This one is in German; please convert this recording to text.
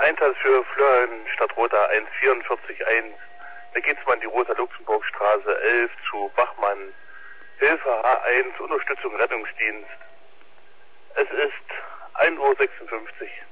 Einsatz für Flöhen Stadtrota 1441. Da geht's mal an die Rosa-Luxemburg-Straße 11 zu Bachmann. Hilfe H1, Unterstützung Rettungsdienst. Es ist 1:56 Uhr.